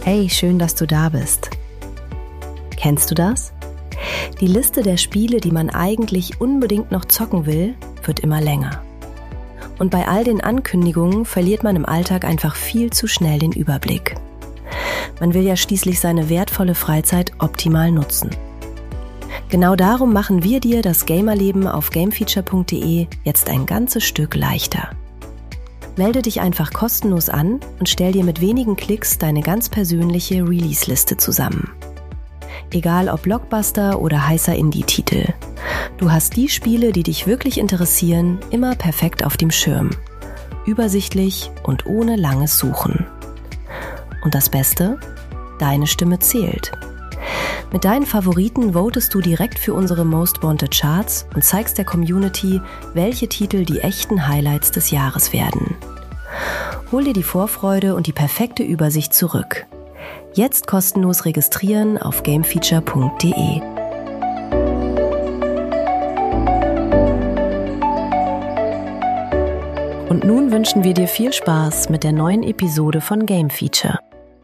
Hey, schön, dass du da bist. Kennst du das? Die Liste der Spiele, die man eigentlich unbedingt noch zocken will, wird immer länger. Und bei all den Ankündigungen verliert man im Alltag einfach viel zu schnell den Überblick. Man will ja schließlich seine wertvolle Freizeit optimal nutzen. Genau darum machen wir dir das Gamerleben auf gamefeature.de jetzt ein ganzes Stück leichter. Melde dich einfach kostenlos an und stell dir mit wenigen Klicks deine ganz persönliche Release-Liste zusammen. Egal ob Blockbuster oder heißer Indie-Titel. Du hast die Spiele, die dich wirklich interessieren, immer perfekt auf dem Schirm. Übersichtlich und ohne langes Suchen. Und das Beste? Deine Stimme zählt. Mit deinen Favoriten votest du direkt für unsere Most Wanted Charts und zeigst der Community, welche Titel die echten Highlights des Jahres werden. Hol dir die Vorfreude und die perfekte Übersicht zurück. Jetzt kostenlos registrieren auf gamefeature.de. Und nun wünschen wir dir viel Spaß mit der neuen Episode von Game Feature.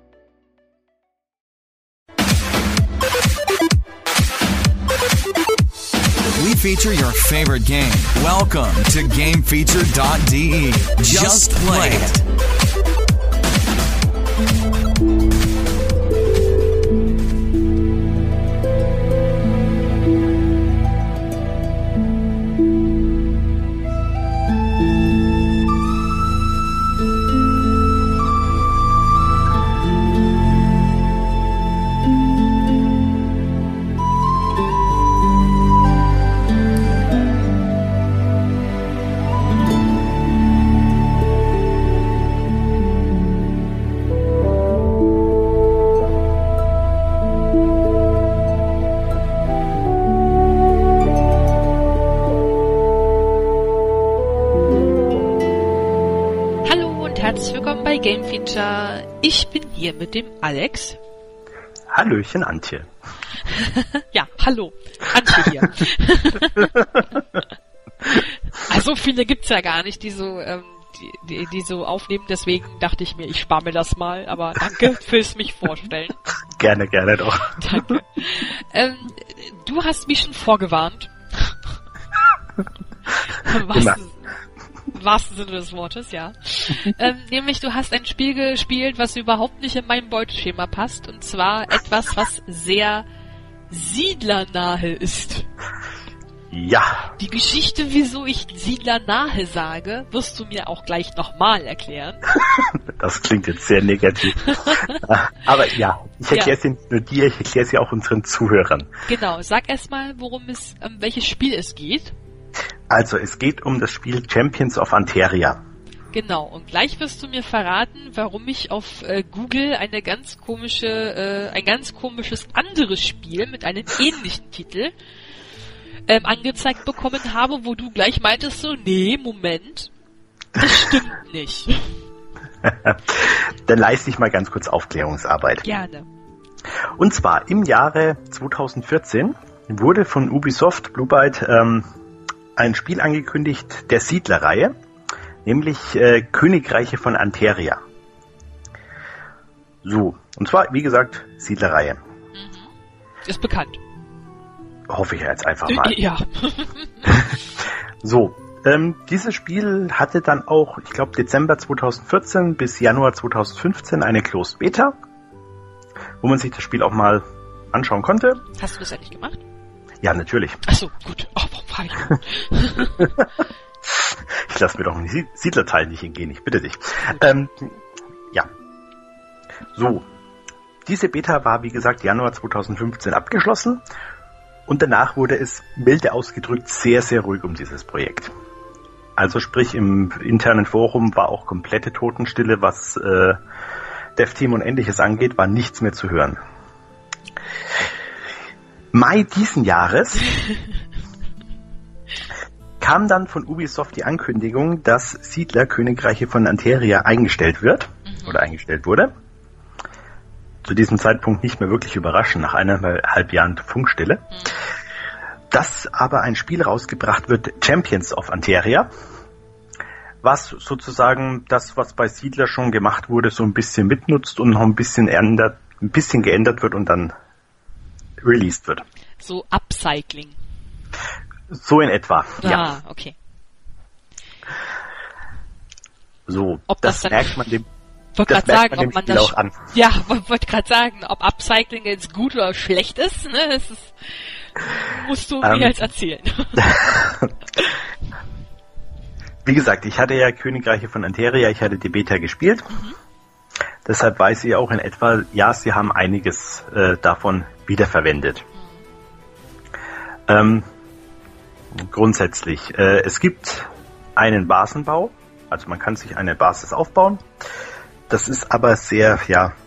We feature your favorite game. Welcome to GameFeature.de. Just play it. Game Feature. Ich bin hier mit dem Alex. Hallöchen, Antje. Ja, hallo. Antje hier. Also viele gibt's ja gar nicht, die so aufnehmen, deswegen dachte ich mir, ich spare mir das mal, aber danke fürs mich vorstellen. Gerne doch. Danke. Du hast mich schon vorgewarnt. Im wahrsten Sinne des Wortes, ja. Nämlich, du hast ein Spiel gespielt, was überhaupt nicht in mein Beuteschema passt, und zwar etwas, was sehr siedlernahe ist. Ja. Die Geschichte, wieso ich siedlernahe sage, wirst du mir auch gleich nochmal erklären. Das klingt jetzt sehr negativ. Aber ja, ich erkläre es nicht nur dir, ich erkläre es ja auch unseren Zuhörern. Genau, sag erstmal, welches Spiel es geht. Also, es geht um das Spiel Champions of Anteria. Genau, und gleich wirst du mir verraten, warum ich auf Google ein ganz komisches anderes Spiel mit einem ähnlichen Titel angezeigt bekommen habe, wo du gleich meintest so, nee, Moment, das stimmt nicht. Dann leiste ich mal ganz kurz Aufklärungsarbeit. Gerne. Und zwar im Jahre 2014 wurde von Ubisoft Blue Byte ein Spiel angekündigt der Siedlerreihe, nämlich Königreiche von Anteria. So, und zwar, wie gesagt, Siedlerreihe. Ist bekannt. Hoffe ich jetzt einfach mal. Ja. So, dieses Spiel hatte dann auch, ich glaube, Dezember 2014 bis Januar 2015 eine Closed Beta, wo man sich das Spiel auch mal anschauen konnte. Hast du das endlich gemacht? Ja, natürlich. Ach so, gut. Oh, warum frage ich? Ich lasse mir doch einen Siedlerteil nicht entgehen, ich bitte dich. Ja. So. Diese Beta war, wie gesagt, Januar 2015 abgeschlossen und danach wurde es, milde ausgedrückt, sehr, sehr ruhig um dieses Projekt. Also sprich, im internen Forum war auch komplette Totenstille, was Dev-Team und Ähnliches angeht, war nichts mehr zu hören. Mai diesen Jahres kam dann von Ubisoft die Ankündigung, dass Siedler Königreiche von Anteria eingestellt wird oder eingestellt wurde. Zu diesem Zeitpunkt nicht mehr wirklich überraschend, nach 1,5 Jahren Funkstille. Dass aber ein Spiel rausgebracht wird, Champions of Anteria, was sozusagen das, was bei Siedler schon gemacht wurde, so ein bisschen mitnutzt und noch ein bisschen geändert wird und dann released wird. So Upcycling. So in etwa, ja. Ah, okay. So, Ob das dann, merkt man dem wollte gerade sagen, ob man Spiel das auch an. Ja, wollte gerade sagen, ob Upcycling jetzt gut oder schlecht ist, ne? Das ist, musst du mir jetzt erzählen. Wie gesagt, ich hatte ja Königreiche von Anteria, ich hatte die Beta gespielt. Deshalb weiß ich auch in etwa, ja, sie haben einiges davon wiederverwendet. Grundsätzlich, es gibt einen Basenbau, also man kann sich eine Basis aufbauen. Das ist aber sehr,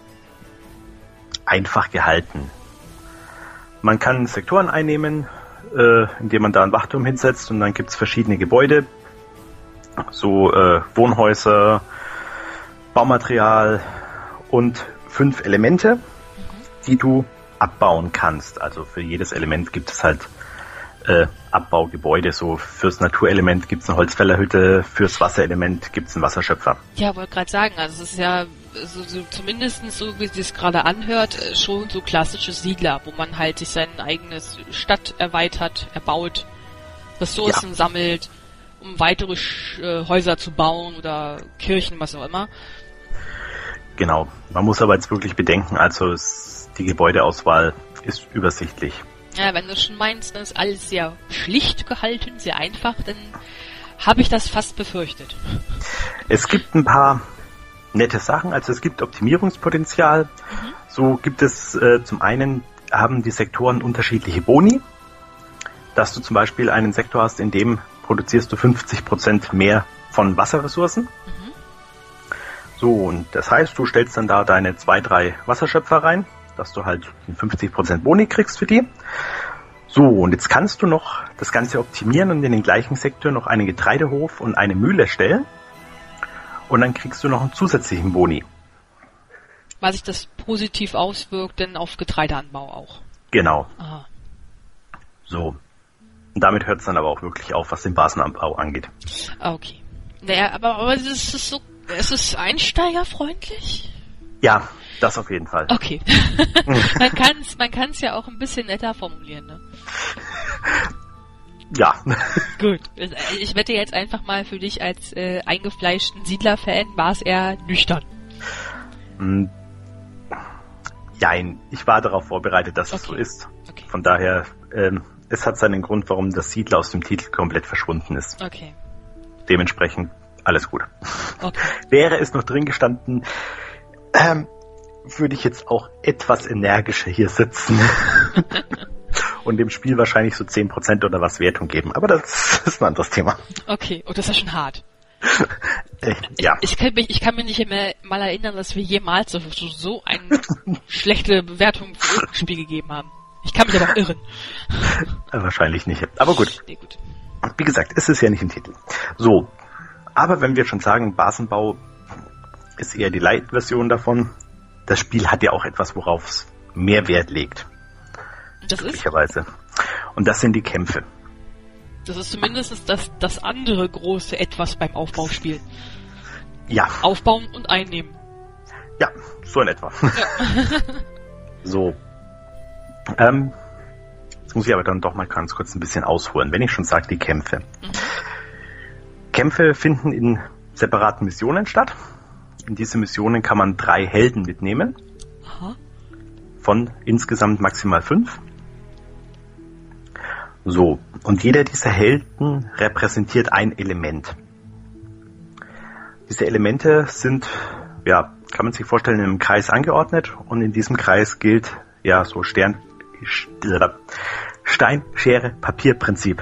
einfach gehalten. Man kann Sektoren einnehmen, indem man da einen Wachturm hinsetzt und dann gibt es verschiedene Gebäude, so Wohnhäuser, Baumaterial und 5 Elemente, die du abbauen kannst. Also für jedes Element gibt es halt Abbaugebäude. So fürs Naturelement gibt es eine Holzfällerhütte, fürs Wasserelement gibt es einen Wasserschöpfer. Ja, wollte gerade sagen, also es ist ja so zumindest so, wie es sich gerade anhört, schon so klassische Siedler, wo man halt sich seine eigene Stadt erweitert, erbaut, Ressourcen sammelt, um weitere Häuser zu bauen oder Kirchen, was auch immer. Genau. Man muss aber jetzt wirklich bedenken, also die Gebäudeauswahl ist übersichtlich. Ja, wenn du schon meinst, dann ist alles sehr schlicht gehalten, sehr einfach, dann habe ich das fast befürchtet. Es gibt ein paar nette Sachen, also es gibt Optimierungspotenzial. So gibt es zum einen, haben die Sektoren unterschiedliche Boni, dass du zum Beispiel einen Sektor hast, in dem produzierst du 50% mehr von Wasserressourcen. So, und das heißt, du stellst dann da deine 2-3 Wasserschöpfer rein, dass du halt 50% Boni kriegst für die. So, und jetzt kannst du noch das Ganze optimieren und in den gleichen Sektor noch einen Getreidehof und eine Mühle stellen. Und dann kriegst du noch einen zusätzlichen Boni. Weil sich das positiv auswirkt, denn auf Getreideanbau auch. Genau. Aha. So. Und damit hört es dann aber auch wirklich auf, was den Basenanbau angeht. Okay. Naja, aber es ist so, es ist einsteigerfreundlich? Ja, das auf jeden Fall. Okay. man kann's ja auch ein bisschen netter formulieren, ne? Ja. Gut. Ich wette jetzt einfach mal für dich als eingefleischten Siedler-Fan, war es eher nüchtern. Jein, ich war darauf vorbereitet, dass es so ist. Okay. Von daher, es hat seinen Grund, warum das Siedler aus dem Titel komplett verschwunden ist. Okay. Dementsprechend alles gut. Okay. Wäre es noch drin gestanden, würde ich jetzt auch etwas energischer hier sitzen und dem Spiel wahrscheinlich so 10% oder was Wertung geben. Aber das ist ein anderes Thema. Okay, und das ist schon hart. Ja. Ich kann mich nicht mehr mal erinnern, dass wir jemals so eine schlechte Bewertung für ein Spiel gegeben haben. Ich kann mich aber auch irren. Wahrscheinlich nicht. Aber gut. Nee, gut. Wie gesagt, es ist ja nicht im Titel. So. Aber wenn wir schon sagen, Basenbau ist eher die Light-Version davon. Das Spiel hat ja auch etwas, worauf es mehr Wert legt. Das ist? Und das sind die Kämpfe. Das ist zumindest das andere große Etwas beim Aufbauspiel. Ja. Aufbauen und einnehmen. Ja, so in etwa. Ja. So. Jetzt muss ich aber dann doch mal ganz kurz ein bisschen ausholen, wenn ich schon sage, die Kämpfe. Kämpfe finden in separaten Missionen statt. In diese Missionen kann man 3 Helden mitnehmen. Aha. Von insgesamt maximal 5. So, und jeder dieser Helden repräsentiert ein Element. Diese Elemente sind, ja, kann man sich vorstellen, in einem Kreis angeordnet und in diesem Kreis gilt, ja, so Stein, Schere, Papier-Prinzip.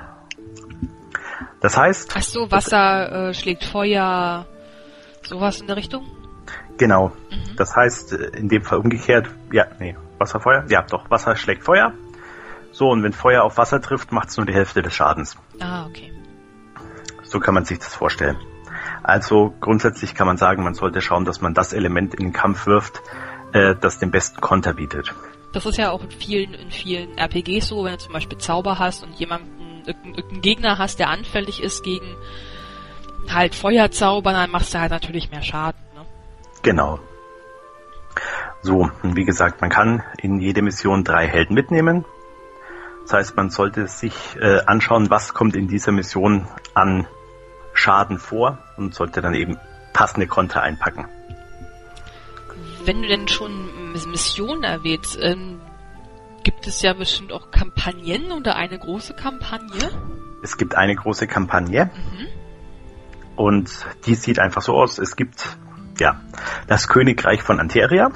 Das heißt... Ach so, Wasser schlägt Feuer, sowas in der Richtung? Genau. Das heißt, in dem Fall umgekehrt, Wasser, Feuer? Ja, doch, Wasser schlägt Feuer. So, und wenn Feuer auf Wasser trifft, macht es nur die Hälfte des Schadens. Ah, okay. So kann man sich das vorstellen. Also grundsätzlich kann man sagen, man sollte schauen, dass man das Element in den Kampf wirft, das den besten Konter bietet. Das ist ja auch in vielen RPGs so, wenn du zum Beispiel Zauber hast und irgendeinen Gegner hast, der anfällig ist gegen halt Feuer zaubern, dann machst du halt natürlich mehr Schaden. Ne? Genau. So, und wie gesagt, man kann in jede Mission 3 Helden mitnehmen. Das heißt, man sollte sich anschauen, was kommt in dieser Mission an Schaden vor und sollte dann eben passende Konter einpacken. Wenn du denn schon Missionen erwähnst, gibt es ja bestimmt auch Kampagnen oder eine große Kampagne? Es gibt eine große Kampagne und die sieht einfach so aus. Es gibt das Königreich von Anteria.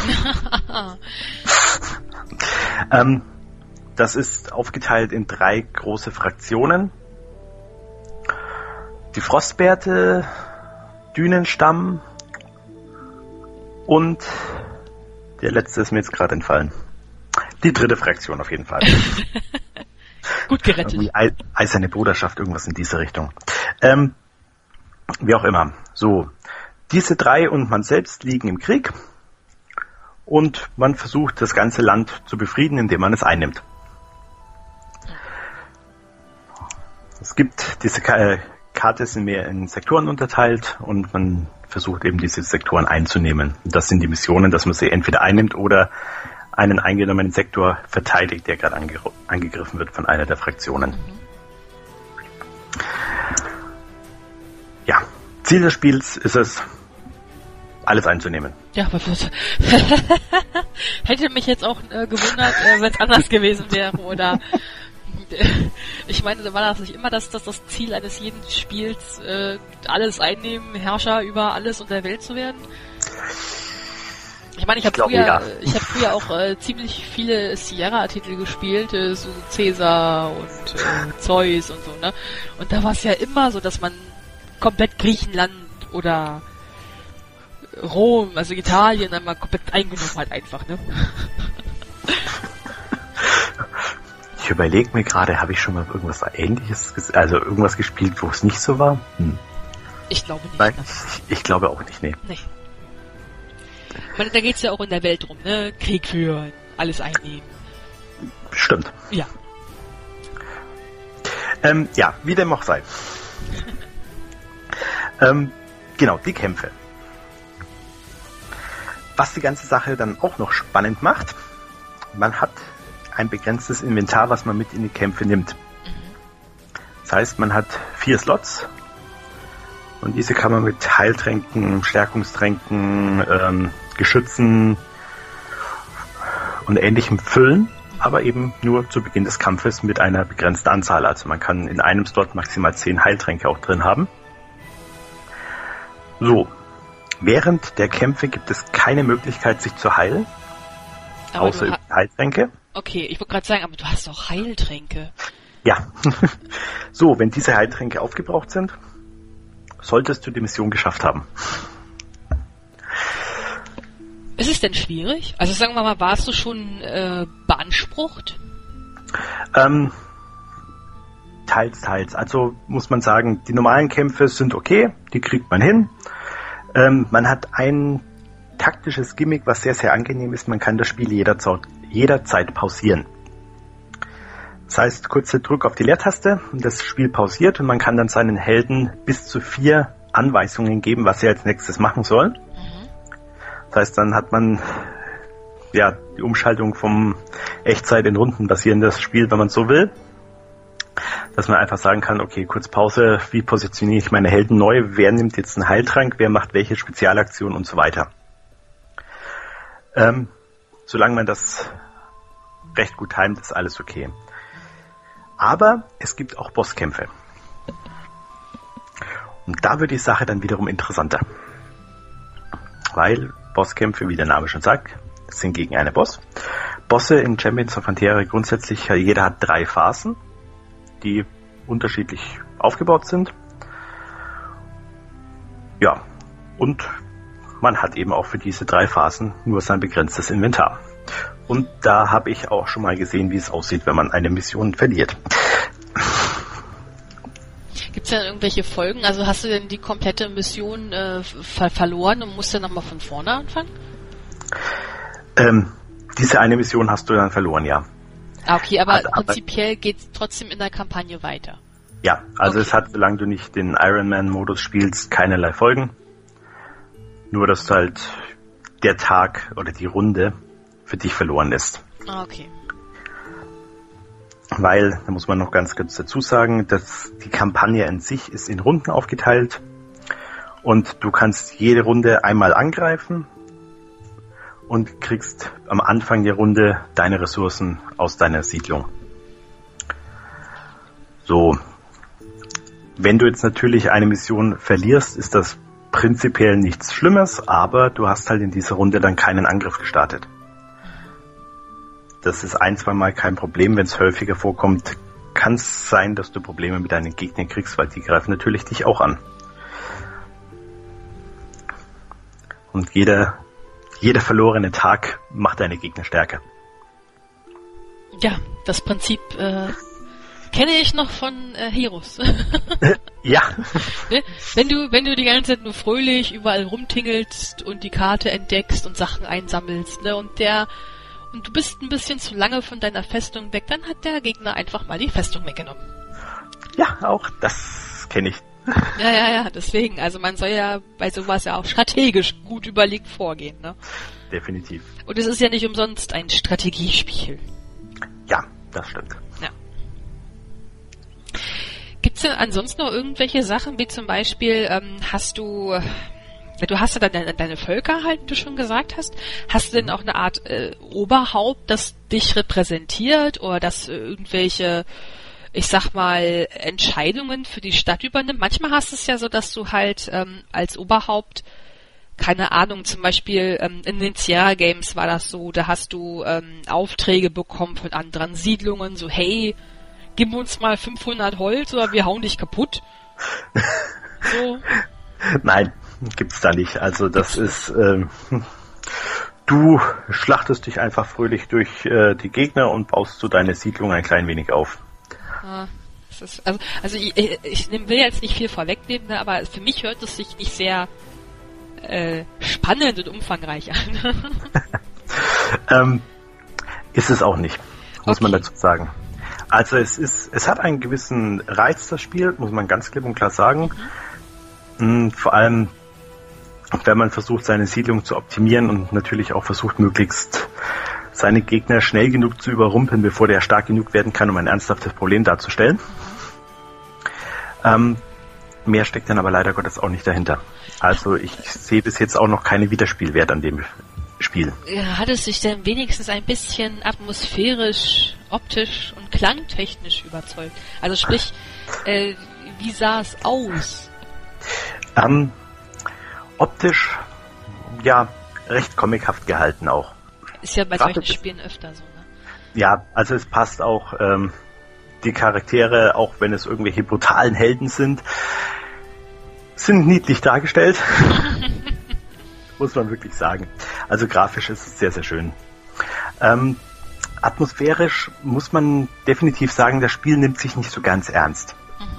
Das ist aufgeteilt in 3 große Fraktionen. Die Frostbärte, Dünenstamm und der letzte ist mir jetzt gerade entfallen. Die 3. Fraktion auf jeden Fall. Gut gerettet. Die Eiserne Bruderschaft, irgendwas in diese Richtung. Wie auch immer. So, diese 3 und man selbst liegen im Krieg und man versucht, das ganze Land zu befrieden, indem man es einnimmt. Es gibt diese Karte, sind mehr in Sektoren unterteilt und man versucht eben diese Sektoren einzunehmen. Und das sind die Missionen, dass man sie entweder einnimmt oder einen eingenommenen Sektor verteidigt, der gerade angegriffen wird von einer der Fraktionen. Ja, Ziel des Spiels ist es, alles einzunehmen. Ja, aber hätte mich jetzt auch gewundert, wenn es anders gewesen wäre, oder ich meine, war das nicht immer das Ziel eines jeden Spiels, alles einnehmen, Herrscher über alles und der Welt zu werden? Ich meine, ich habe früher auch ziemlich viele Sierra-Titel gespielt, so Caesar und Zeus und so, ne? Und da war es ja immer so, dass man komplett Griechenland oder Rom, also Italien, einmal komplett eingenommen hat einfach, ne? Ich überlege mir gerade, habe ich schon mal irgendwas Ähnliches, also irgendwas gespielt, wo es nicht so war? Ich glaube nicht. Nein, ich glaube auch nicht, nee. Ich meine, da geht's ja auch in der Welt rum, ne? Krieg führen, alles einnehmen. Stimmt. Ja. Wie dem auch sei. Genau, die Kämpfe. Was die ganze Sache dann auch noch spannend macht, man hat ein begrenztes Inventar, was man mit in die Kämpfe nimmt. Das heißt, man hat 4 Slots und diese kann man mit Heiltränken, Stärkungstränken, Geschützen und Ähnlichem füllen, aber eben nur zu Beginn des Kampfes mit einer begrenzten Anzahl. Also man kann in einem Slot maximal 10 Heiltränke auch drin haben. So, während der Kämpfe gibt es keine Möglichkeit, sich zu heilen, aber außer über Heiltränke. Okay, ich wollte gerade sagen, aber du hast doch Heiltränke. Ja. So, wenn diese Heiltränke aufgebraucht sind, solltest du die Mission geschafft haben. Ist es denn schwierig? Also sagen wir mal, warst du schon beansprucht? Teils. Also muss man sagen, die normalen Kämpfe sind okay, die kriegt man hin. Man hat ein taktisches Gimmick, was sehr, sehr angenehm ist. Man kann das Spiel jederzeit pausieren. Das heißt, kurzer Druck auf die Leertaste und das Spiel pausiert und man kann dann seinen Helden bis zu 4 Anweisungen geben, was er als nächstes machen soll. Das heißt, dann hat man die Umschaltung vom Echtzeit in Runden basierendes Spiel, wenn man so will. Dass man einfach sagen kann, okay, kurz Pause, wie positioniere ich meine Helden neu, wer nimmt jetzt einen Heiltrank, wer macht welche Spezialaktion und so weiter. Solange man das recht gut timet, ist alles okay. Aber es gibt auch Bosskämpfe. Und da wird die Sache dann wiederum interessanter. Weil Bosskämpfe, wie der Name schon sagt, sind gegen einen Boss. Bosse in Champions of Anteria grundsätzlich, jeder hat 3 Phasen, die unterschiedlich aufgebaut sind. Ja, und man hat eben auch für diese 3 Phasen nur sein begrenztes Inventar. Und da habe ich auch schon mal gesehen, wie es aussieht, wenn man eine Mission verliert. Gibt es denn irgendwelche Folgen? Also hast du denn die komplette Mission verloren und musst dann nochmal von vorne anfangen? Diese eine Mission hast du dann verloren, ja. Ah, okay, aber prinzipiell geht es trotzdem in der Kampagne weiter. Ja, also Okay. es hat, solange du nicht den Ironman-Modus spielst, keinerlei Folgen. Nur, dass halt der Tag oder die Runde für dich verloren ist. Ah, okay. Weil, da muss man noch ganz kurz dazu sagen, dass die Kampagne an sich ist in Runden aufgeteilt und du kannst jede Runde einmal angreifen und kriegst am Anfang der Runde deine Ressourcen aus deiner Siedlung. So, wenn du jetzt natürlich eine Mission verlierst, ist das prinzipiell nichts Schlimmes, aber du hast halt in dieser Runde dann keinen Angriff gestartet. Das ist 1-2 Mal kein Problem. Wenn es häufiger vorkommt, kann es sein, dass du Probleme mit deinen Gegnern kriegst, weil die greifen natürlich dich auch an. Und jeder verlorene Tag macht deine Gegner stärker. Ja, das Prinzip kenne ich noch von Heroes. Ja. Ne? Wenn du die ganze Zeit nur fröhlich überall rumtingelst und die Karte entdeckst und Sachen einsammelst, ne, und du bist ein bisschen zu lange von deiner Festung weg, dann hat der Gegner einfach mal die Festung weggenommen. Ja, auch das kenne ich. Ja, deswegen. Also man soll ja bei sowas ja auch strategisch gut überlegt vorgehen, ne? Definitiv. Und es ist ja nicht umsonst ein Strategiespiel. Ja, das stimmt. Ja. Gibt's denn ansonsten noch irgendwelche Sachen, wie zum Beispiel, hast du hast ja deine Völker halt, wie du schon gesagt hast. Hast du denn auch eine Art Oberhaupt, das dich repräsentiert oder das irgendwelche, ich sag mal, Entscheidungen für die Stadt übernimmt? Manchmal hast du es ja so, dass du halt als Oberhaupt, keine Ahnung, zum Beispiel in den Sierra Games war das so, da hast du Aufträge bekommen von anderen Siedlungen, so hey, gib uns mal 500 Holz oder wir hauen dich kaputt. So. Nein, gibt's da nicht. Also das ist, du schlachtest dich einfach fröhlich durch die Gegner und baust so deine Siedlung ein klein wenig auf. Ah, das ist, also ich will jetzt nicht viel vorwegnehmen, ne, aber für mich hört es sich nicht sehr spannend und umfangreich an. Ist es auch nicht, muss man Okay. dazu sagen. Also es hat einen gewissen Reiz, das Spiel, muss man ganz klipp und klar sagen. Vor allem, wenn man versucht, seine Siedlung zu optimieren und natürlich auch versucht, möglichst seine Gegner schnell genug zu überrumpeln, bevor der stark genug werden kann, um ein ernsthaftes Problem darzustellen. Mehr steckt dann aber leider Gottes auch nicht dahinter. Also ich sehe bis jetzt auch noch keine Wiederspielwert an dem Spiel. Hat es sich denn wenigstens ein bisschen atmosphärisch, optisch und klangtechnisch überzeugt? Also sprich, wie sah es aus? Optisch, ja, recht comichaft gehalten auch. Ist ja bei Gerade solchen das- Spielen öfter so, ne? Ja, also es passt auch, die Charaktere, auch wenn es irgendwelche brutalen Helden sind niedlich dargestellt. Muss man wirklich sagen. Also grafisch ist es sehr, sehr schön. Atmosphärisch muss man definitiv sagen, das Spiel nimmt sich nicht so ganz ernst.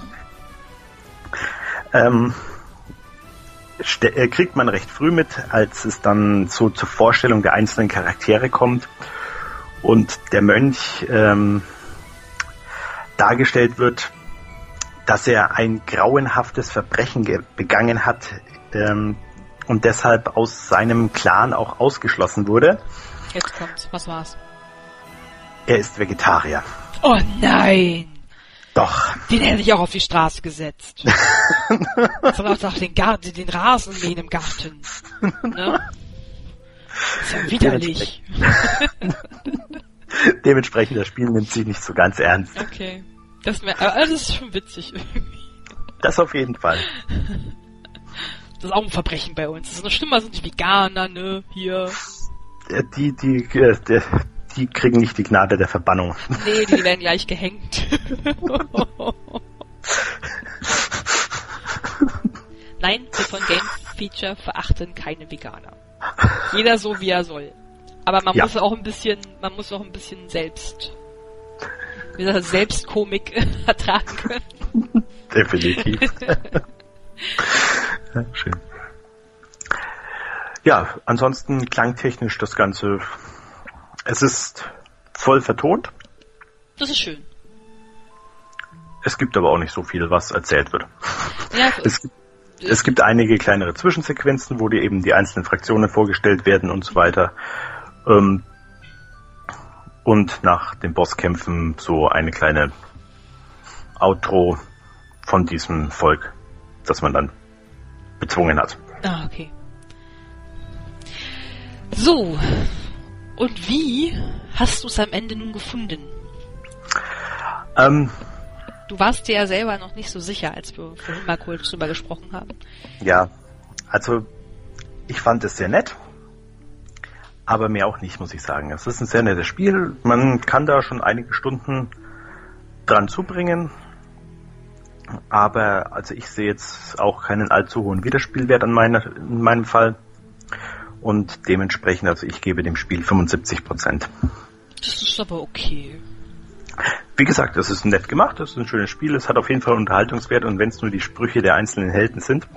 Kriegt man recht früh mit, als es dann so zur Vorstellung der einzelnen Charaktere kommt und der Mönch dargestellt wird, dass er ein grauenhaftes Verbrechen begangen hat und deshalb aus seinem Clan auch ausgeschlossen wurde. Jetzt kommt's. Was war's? Er ist Vegetarier. Oh nein! Doch. Den hätte ich auch auf die Straße gesetzt. Soll auch den Rasen mähen im Garten. Ne? Ist ja widerlich. Dementsprechend, das Spiel nimmt sich nicht so ganz ernst. Okay. Das ist schon witzig irgendwie. Das auf jeden Fall. Das ist auch ein Verbrechen bei uns. Das ist noch schlimmer, sind die Veganer, ne? Hier. Die kriegen nicht die Gnade der Verbannung. Nee, die werden gleich gehängt. Nein, wir von Game Feature verachten keine Veganer. Jeder so, wie er soll. Aber man muss auch ein bisschen Selbstkomik ertragen können. Definitiv. Ja, schön. Ja, ansonsten klangtechnisch das Ganze, es ist voll vertont. Das ist schön. Es gibt aber auch nicht so viel, was erzählt wird. Ja, es gibt einige kleinere Zwischensequenzen, wo dir eben die einzelnen Fraktionen vorgestellt werden und so weiter. Und nach den Bosskämpfen so eine kleine Outro von diesem Volk, das man dann bezwungen hat. Ah, okay. So, und wie hast du es am Ende nun gefunden? Du warst dir ja selber noch nicht so sicher, als wir vorhin mal kurz drüber gesprochen haben. Ja, also ich fand es sehr nett, aber mehr auch nicht, muss ich sagen. Es ist ein sehr nettes Spiel, man kann da schon einige Stunden dran zubringen, aber also ich sehe jetzt auch keinen allzu hohen Wiederspielwert in meinem Fall und dementsprechend, also ich gebe dem Spiel 75%. Das ist aber okay. Wie gesagt, es ist nett gemacht, es ist ein schönes Spiel, es hat auf jeden Fall Unterhaltungswert und wenn es nur die Sprüche der einzelnen Helden sind.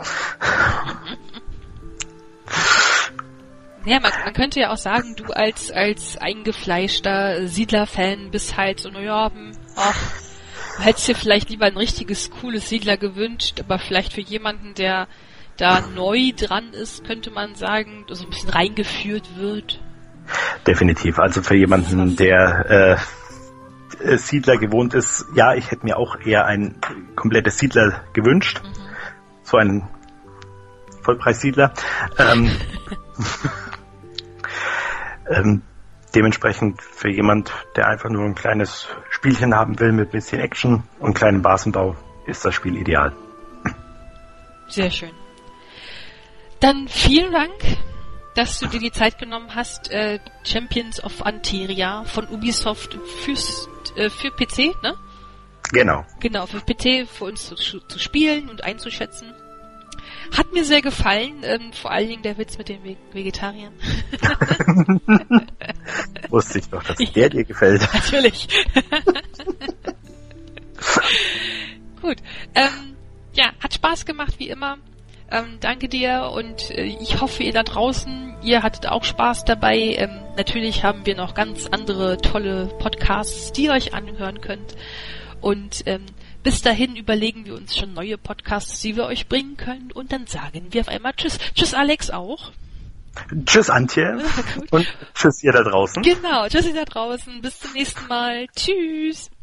Ja, man könnte ja auch sagen, du als eingefleischter Siedler-Fan bist halt so, naja, du hättest dir vielleicht lieber ein richtiges, cooles Siedler gewünscht, aber vielleicht für jemanden, der da neu dran ist, könnte man sagen, so ein bisschen reingeführt wird. Definitiv, also für jemanden, der Siedler gewohnt ist, ja, ich hätte mir auch eher ein komplettes Siedler gewünscht. So einen Vollpreissiedler. Dementsprechend für jemand, der einfach nur ein kleines Spielchen haben will mit ein bisschen Action und kleinem Basenbau, ist das Spiel ideal. Sehr schön. Dann vielen Dank, dass du dir die Zeit genommen hast, Champions of Anteria von Ubisoft für PC, ne? Genau. Genau, für PC für uns zu spielen und einzuschätzen. Hat mir sehr gefallen, vor allen Dingen der Witz mit den Vegetariern. Wusste ich doch, dass der dir gefällt. Natürlich. Gut. Ja, hat Spaß gemacht, wie immer. Danke dir und ich hoffe, ihr da draußen, ihr hattet auch Spaß dabei. Natürlich haben wir noch ganz andere tolle Podcasts, die ihr euch anhören könnt. Und bis dahin überlegen wir uns schon neue Podcasts, die wir euch bringen können. Und dann sagen wir auf einmal Tschüss. Tschüss Alex auch. Tschüss Antje. Und tschüss ihr da draußen. Genau, tschüss ihr da draußen. Bis zum nächsten Mal. Tschüss.